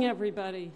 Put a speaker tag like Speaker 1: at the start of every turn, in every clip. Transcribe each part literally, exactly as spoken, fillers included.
Speaker 1: morning, everybody.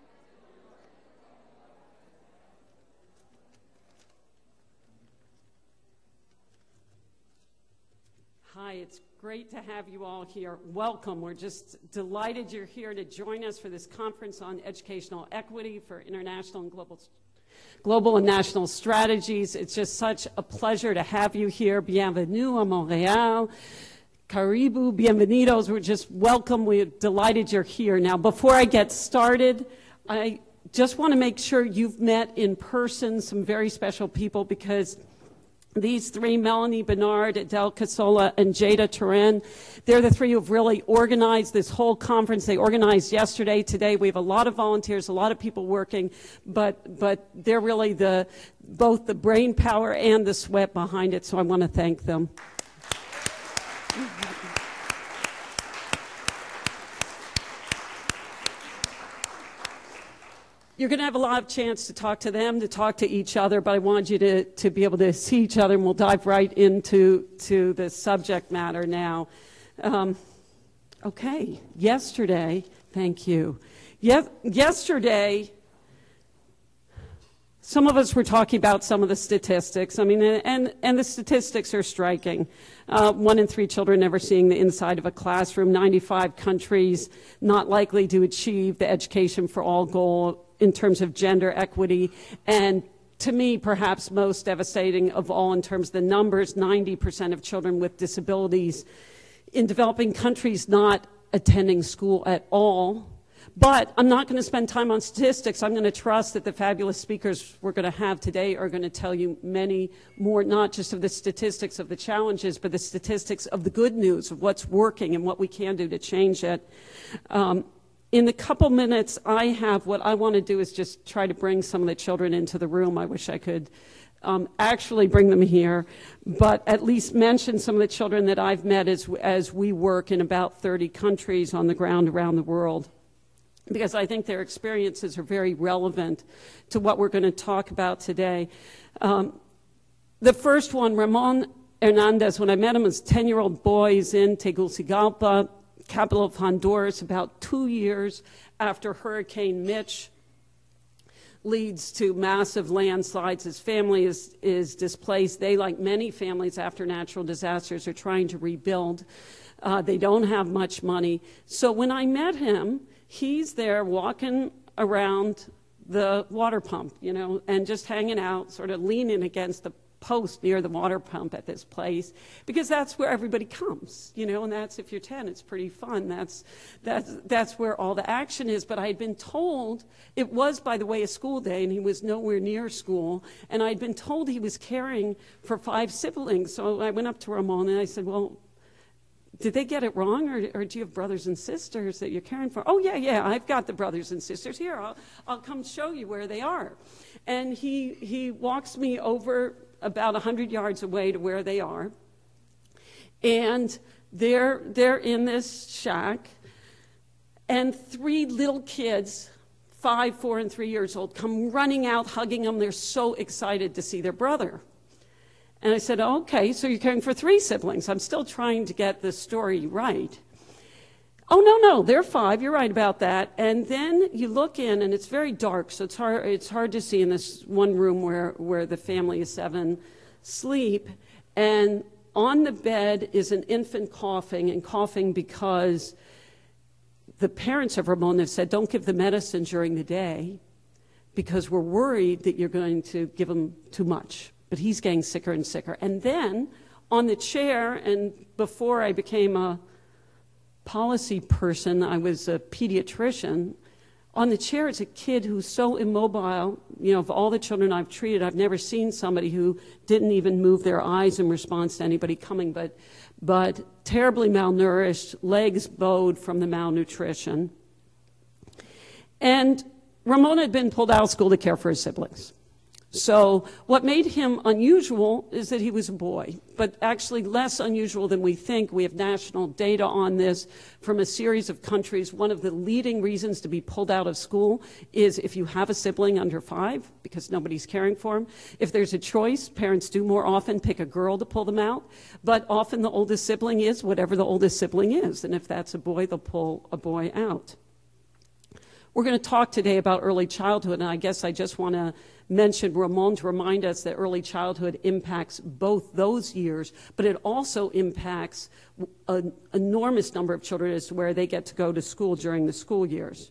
Speaker 1: Hi, it's great to have you all here. Welcome. We're just delighted you're here to join us for this conference on educational equity for international and global global and national strategies. It's just such a pleasure to have you here. Bienvenue à Montréal. Caribou, bienvenidos. We're just welcome. We're delighted you're here. Now, before I get started, I just want to make sure you've met in person some very special people, because these three, Melanie Bernard, Adele Casola, and Jada Turin, they're the three who've really organized this whole conference. They organized yesterday. Today we have a lot of volunteers, a lot of people working, but but they're really the both the brain power and the sweat behind it, so I want to thank them. You're going to have a lot of chance to talk to them, to talk to each other, but I want you to, to be able to see each other, and we'll dive right into to the subject matter now. Um, okay, yesterday, thank you. Ye- yesterday, some of us were talking about some of the statistics. I mean, and, and the statistics are striking. Uh, one in three children never seeing the inside of a classroom, ninety-five countries not likely to achieve the education for all goal in terms of gender equity, and to me, perhaps most devastating of all in terms of the numbers, ninety percent of children with disabilities in developing countries not attending school at all. But I'm not going to spend time on statistics. I'm going to trust that the fabulous speakers we're going to have today are going to tell you many more, not just of the statistics of the challenges, but the statistics of the good news, of what's working and what we can do to change it. Um, In the couple minutes I have, what I want to do is just try to bring some of the children into the room. I wish I could um, actually bring them here, but at least mention some of the children that I've met as, as we work in about thirty countries on the ground around the world, because I think their experiences are very relevant to what we're going to talk about today. Um, the first one, Ramon Hernandez, when I met him as a ten-year-old boy, he's in Tegucigalpa, capital of Honduras, about two years after Hurricane Mitch leads to massive landslides. His family is, is displaced. They, like many families after natural disasters, are trying to rebuild. Uh, they don't have much money. So when I met him, he's there walking around the water pump, you know, and just hanging out, sort of leaning against the post near the water pump at this place, because that's where everybody comes, you know, and that's, if you're ten, it's pretty fun. That's that's that's where all the action is. But I had been told it was, by the way, a school day, and he was nowhere near school, and I'd been told he was caring for five siblings. So I went up to Ramon and I said, well, did they get it wrong, or, or do you have brothers and sisters that you're caring for? Oh, yeah, yeah, I've got the brothers and sisters here. I'll, I'll come show you where they are. And he he walks me over about one hundred yards away to where they are. And they're, they're in this shack, and three little kids, five, four, and three years old, come running out, hugging them. They're so excited to see their brother. And I said, okay, so you're caring for three siblings. I'm still trying to get the story right. Oh, no, no, they're five. You're right about that. And then you look in, and it's very dark, so it's hard, it's hard to see in this one room where, where the family of seven sleep. And on the bed is an infant coughing, and coughing because the parents of Ramon have said, don't give the medicine during the day because we're worried that you're going to give him too much. But he's getting sicker and sicker. And then on the chair, and before I became a policy person, I was a pediatrician. On the chair is a kid who's so immobile. You know, of all the children I've treated, I've never seen somebody who didn't even move their eyes in response to anybody coming, but, but terribly malnourished, legs bowed from the malnutrition. And Ramon had been pulled out of school to care for his siblings. So what made him unusual is that he was a boy, but actually less unusual than we think. We have national data on this from a series of countries. One of the leading reasons to be pulled out of school is if you have a sibling under five, because nobody's caring for him. If there's a choice, parents do more often pick a girl to pull them out, but often the oldest sibling is whatever the oldest sibling is, and if that's a boy, they'll pull a boy out. We're going to talk today about early childhood, and I guess I just want to mention Ramon to remind us that early childhood impacts both those years, but it also impacts an enormous number of children as to where they get to go to school during the school years.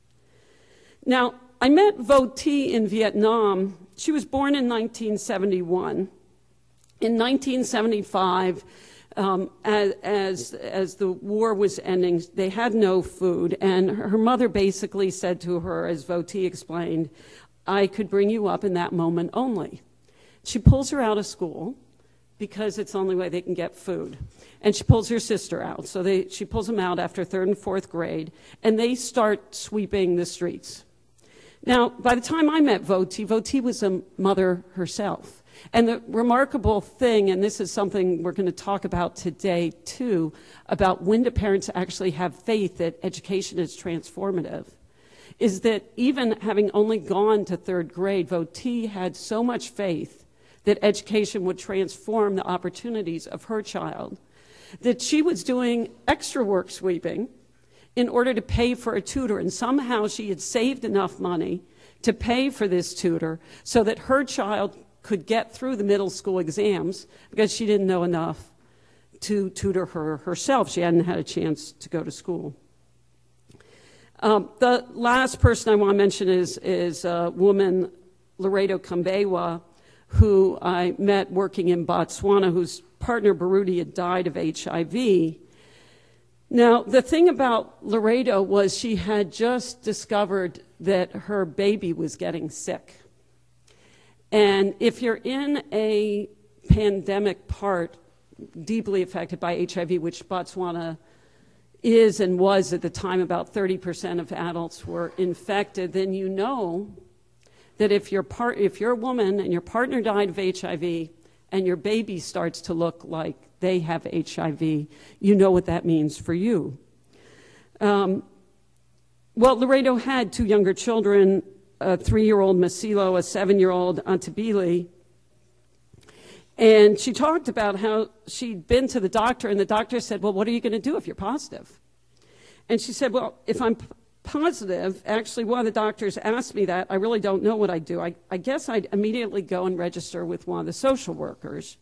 Speaker 1: Now, I met Vo Thi in Vietnam. She was born in nineteen seventy-one. In nineteen seventy-five, um, as, as, as the war was ending, they had no food, and her mother basically said to her, as Vo Thi explained, I could bring you up in that moment only. She pulls her out of school because it's the only way they can get food. And she pulls her sister out. So they, she pulls them out after third and fourth grade, and they start sweeping the streets. Now, by the time I met Vo Thi, Vo Thi was a mother herself. And the remarkable thing, and this is something we're going to talk about today too, about when do parents actually have faith that education is transformative, is that even having only gone to third grade, Vo Thi had so much faith that education would transform the opportunities of her child, that she was doing extra work sweeping in order to pay for a tutor, and somehow she had saved enough money to pay for this tutor so that her child could get through the middle school exams because she didn't know enough to tutor her herself. She hadn't had a chance to go to school. Um, the last person I want to mention is, is a woman, Loreto Kambewa, who I met working in Botswana, whose partner Baruti had died of H I V. Now, the thing about Loreto was she had just discovered that her baby was getting sick. And if you're in a pandemic part deeply affected by H I V, which Botswana is and was at the time, about thirty percent of adults were infected, then you know that if you're, part, if you're a woman and your partner died of H I V and your baby starts to look like they have H I V, you know what that means for you. Um, well, Loreto had two younger children, a three-year-old Masilo, a seven-year-old Antabili. And she talked about how she'd been to the doctor, and the doctor said, well, what are you going to do if you're positive? And she said, well, if I'm p- positive, actually, one of the doctors asked me that. I really don't know what I'd do. I, I guess I'd immediately go and register with one of the social workers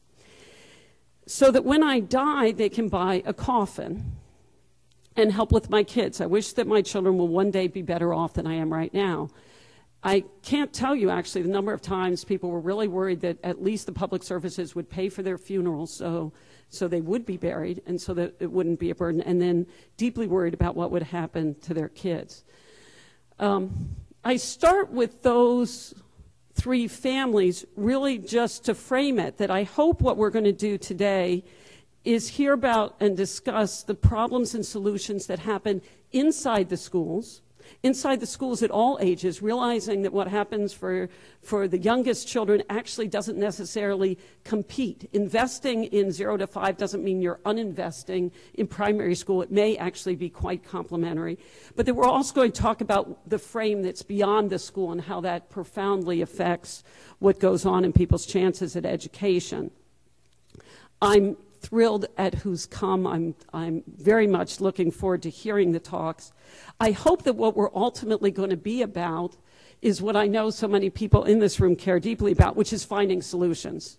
Speaker 1: so that when I die, they can buy a coffin and help with my kids. I wish that my children will one day be better off than I am right now. I can't tell you, actually, the number of times people were really worried that at least the public services would pay for their funerals so, so they would be buried and so that it wouldn't be a burden, and then deeply worried about what would happen to their kids. Um, I start with those three families really just to frame it, that I hope what we're going to do today is hear about and discuss the problems and solutions that happen inside the schools, inside the schools at all ages, realizing that what happens for, for the youngest children actually doesn't necessarily compete. Investing in zero to five doesn't mean you're uninvesting in primary school. It may actually be quite complementary. But then we're also going to talk about the frame that's beyond the school and how that profoundly affects what goes on in people's chances at education. I'm thrilled at who's come. I'm, I'm very much looking forward to hearing the talks. I hope that what we're ultimately going to be about is what I know so many people in this room care deeply about, which is finding solutions.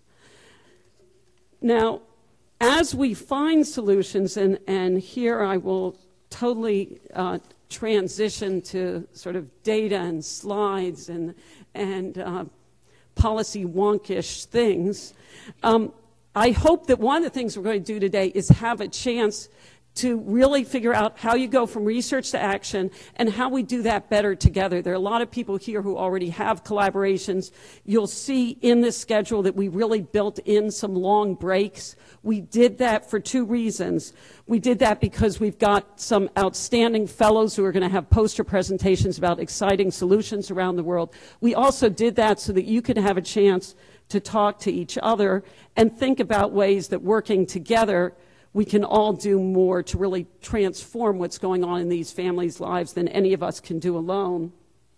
Speaker 1: Now, as we find solutions, and, and here I will totally uh, transition to sort of data and slides and, and uh, policy wonkish things, um, I hope that one of the things we're going to do today is have a chance to really figure out how you go from research to action and how we do that better together. There are a lot of people here who already have collaborations. You'll see in this schedule that we really built in some long breaks. We did that for two reasons. We did that because we've got some outstanding fellows who are going to have poster presentations about exciting solutions around the world. We also did that so that you can have a chance to talk to each other and think about ways that working together we can all do more to really transform what's going on in these families' lives than any of us can do alone.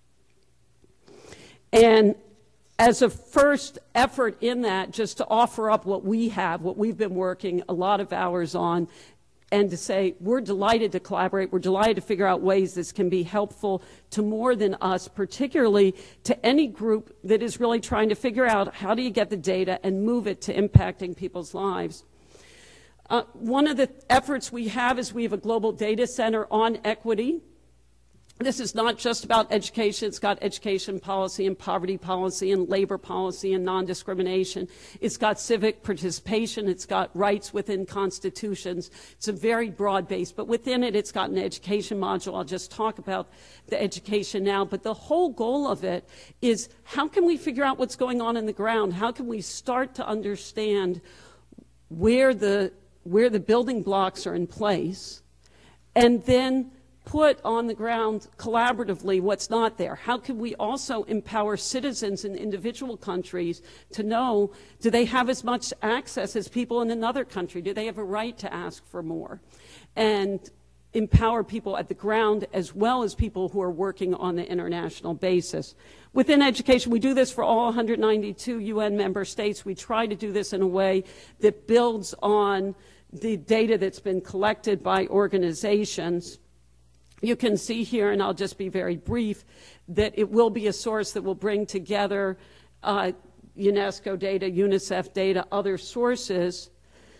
Speaker 1: And as a first effort in that, just to offer up what we have, what we've been working a lot of hours on, and to say, we're delighted to collaborate, we're delighted to figure out ways this can be helpful to more than us, particularly to any group that is really trying to figure out how do you get the data and move it to impacting people's lives. Uh, one of the efforts we have is we have a global data center on equity. This is not just about education. It's got education policy and poverty policy and labor policy and non-discrimination. It's got civic participation. It's got rights within constitutions. It's a very broad base, but within it, it's got an education module. I'll just talk about the education now, but the whole goal of it is how can we figure out what's going on in the ground? How can we start to understand where the, where the building blocks are in place, and then put on the ground collaboratively what's not there? How can we also empower citizens in individual countries to know, do they have as much access as people in another country? Do they have a right to ask for more? And empower people at the ground as well as people who are working on the international basis. Within education, we do this for all one hundred ninety-two U N member states. We try to do this in a way that builds on the data that's been collected by organizations. You can see here, and I'll just be very brief, that it will be a source that will bring together uh, UNESCO data, UNICEF data, other sources.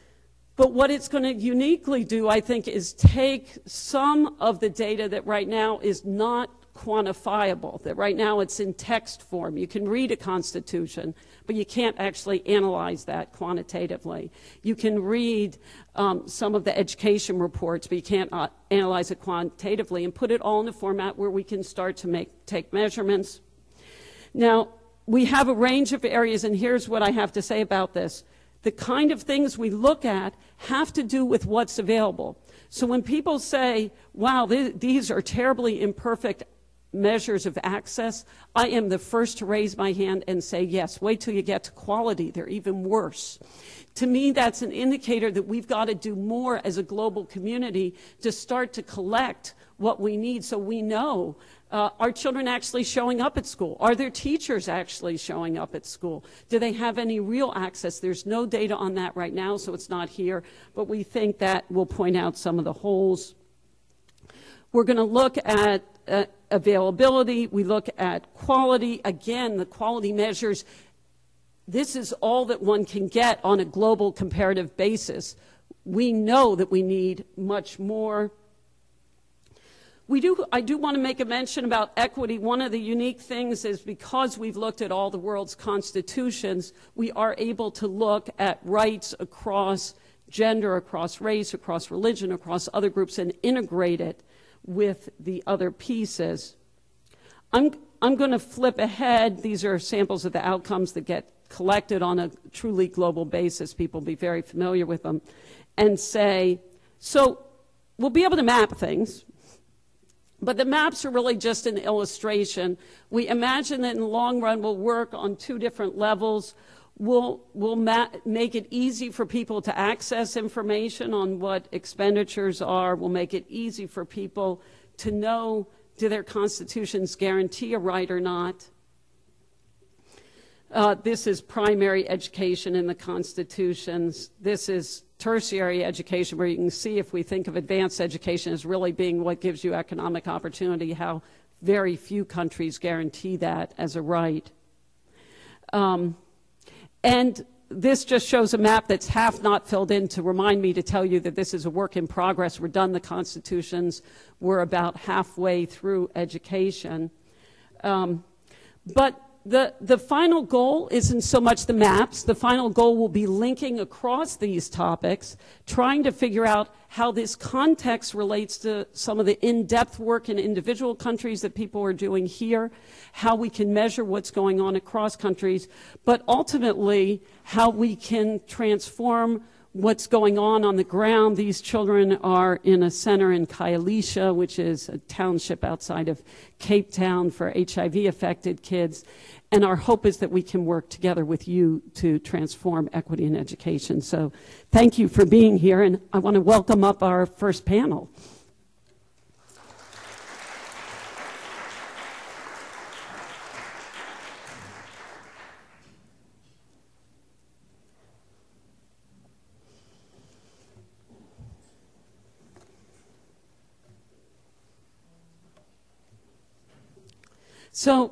Speaker 1: But what it's going to uniquely do, I think, is take some of the data that right now is not quantifiable, that right now it's in text form. You can read a constitution, but you can't actually analyze that quantitatively. You can read um, some of the education reports, but you can't uh, analyze it quantitatively, and put it all in a format where we can start to make, take measurements. Now, we have a range of areas, and here's what I have to say about this. The kind of things we look at have to do with what's available. So when people say, wow, th these are terribly imperfect measures of access, I am the first to raise my hand and say, yes, wait till you get to quality, they're even worse. To me, that's an indicator that we've got to do more as a global community to start to collect what we need so we know, uh, are children actually showing up at school? Are their teachers actually showing up at school? Do they have any real access? There's no data on that right now, so it's not here, but we think that will point out some of the holes. We're going to look at uh, availability. We look at quality. Again, the quality measures, this is all that one can get on a global comparative basis. We know that we need much more. We do, I do want to make a mention about equity. One of the unique things is because we've looked at all the world's constitutions, we are able to look at rights across gender, across race, across religion, across other groups, and integrate it with the other pieces. I'm, I'm going to flip ahead. These are samples of the outcomes that get collected on a truly global basis. People will be very familiar with them. And say, so we'll be able to map things, but the maps are really just an illustration. We imagine that in the long run we'll work on two different levels. We'll, we'll make it easy for people to access information on what expenditures are. We'll make it easy for people to know, do their constitutions guarantee a right or not? Uh, this is primary education in the constitutions. This is tertiary education, where you can see, if we think of advanced education as really being what gives you economic opportunity, how very few countries guarantee that as a right. Um, And this just shows a map that's half not filled in to remind me to tell you that this is a work in progress. We're done the constitutions. We're about halfway through education. Um, but the, the final goal isn't so much the maps. The final goal will be linking across these topics, trying to figure out how this context relates to some of the in-depth work in individual countries that people are doing here, how we can measure what's going on across countries, but ultimately how we can transform what's going on on the ground. These children are in a center in Khayelitsha, which is a township outside of Cape Town for H I V-affected kids. And our hope is that we can work together with you to transform equity in education. So thank you for being here, and I want to welcome up our first panel. So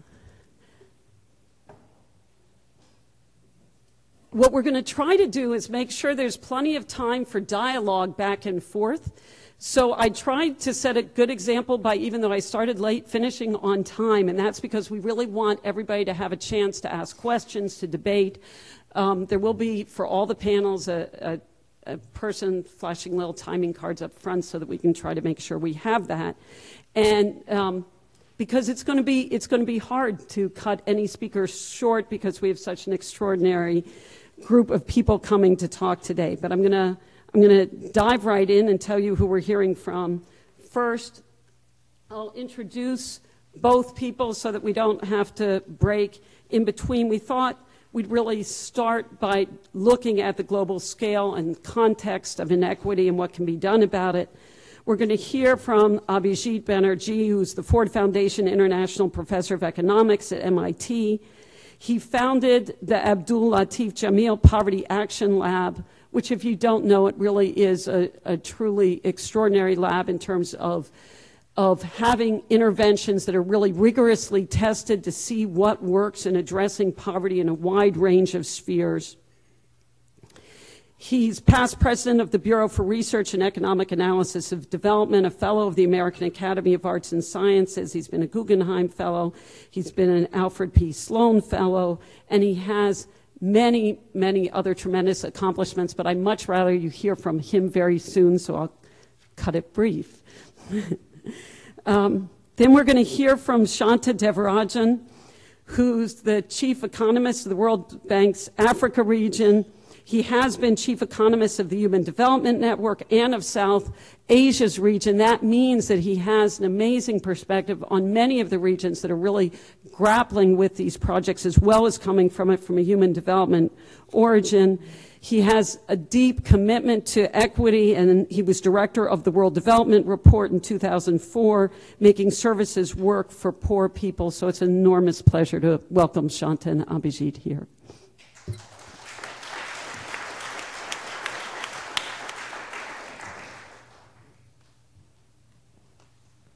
Speaker 1: what we're going to try to do is make sure there's plenty of time for dialogue back and forth. So I tried to set a good example by, even though I started late, finishing on time, and that's because we really want everybody to have a chance to ask questions, to debate. Um, there will be, for all the panels, a, a, a person flashing little timing cards up front so that we can try to make sure we have that. And um, because it's going to be, it's going to be hard to cut any speaker short because we have such an extraordinary group of people coming to talk today. But I'm going to I'm going to dive right in and tell you who we're hearing from. First, I'll introduce both people so that we don't have to break in between. We thought we'd really start by looking at the global scale and context of inequity and what can be done about it. We're going to hear from Abhijit Banerjee, who's the Ford Foundation International Professor of Economics at M I T. He founded the Abdul Latif Jameel Poverty Action Lab, which, if you don't know, it really is a, a truly extraordinary lab in terms of, of having interventions that are really rigorously tested to see what works in addressing poverty in a wide range of spheres. He's past president of the Bureau for Research and Economic Analysis of Development, a fellow of the American Academy of Arts and Sciences. He's been a Guggenheim Fellow. He's been an Alfred P. Sloan Fellow, and he has many, many other tremendous accomplishments, but I'd much rather you hear from him very soon, so I'll cut it brief. um, then we're going to hear from Shanta Devarajan, who's the chief economist of the World Bank's Africa region. He has been chief economist of the Human Development Network and of South Asia's region. That means that he has an amazing perspective on many of the regions that are really grappling with these projects, as well as coming from it from a human development origin. He has a deep commitment to equity, and he was director of the World Development Report in two thousand four, making services work for poor people. So it's an enormous pleasure to welcome Shanta and Abhijit here.